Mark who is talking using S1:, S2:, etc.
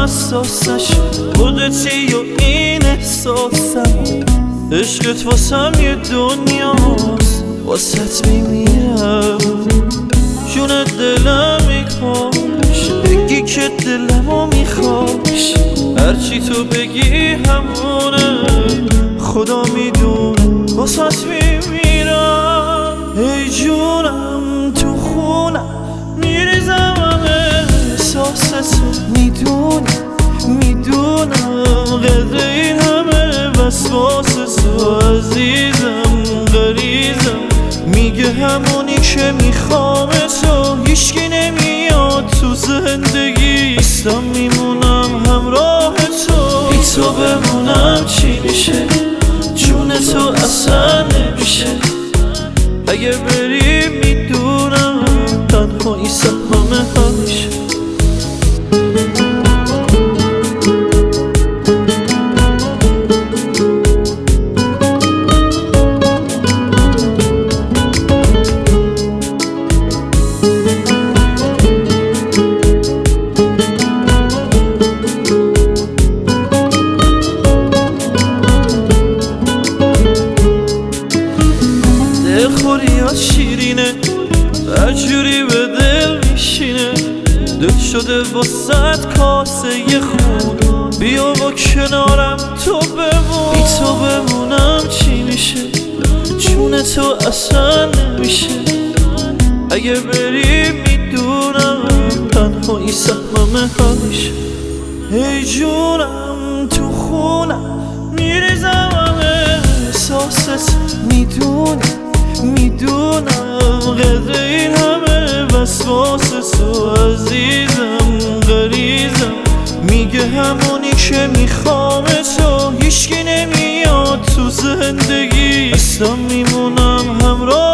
S1: حساسش خودتی و این احساسم عشقت واسم یه دنیاست واسط میمیرم جون دلم میخواش بگی که دلمو میخواش هرچی تو بگی همونه خدا میدونه واسط میمیرم ای جونم تو خونم میریزم همه احساستو میدونم قدر این همه وسواس تو عزیزم غریزم میگه همونی که میخوام تو هیچکی نمیاد تو زندگی استم میمونم همراه تو بی تو بمونم چی میشه جون تو اصلا نمیشه اگه بری میدونم تنهایی سهمه همیشه دلخوریات شیرینه هرجوری به دل میشینه دل شده واسد کاسه خون بیا با کنارم تو بمون بی تو بمونم چی میشه جون تو اصلا نمیشه اگه بری میدونم تنهایی سهمه همیشه ای جونم تو خونم میریزم همه احساست میدونم قدر این همه وسواس تو عزیزم غریزم میگه همونی که میخوام تو هیچکی نمیاد تو زندگی اصلا میمونم همراه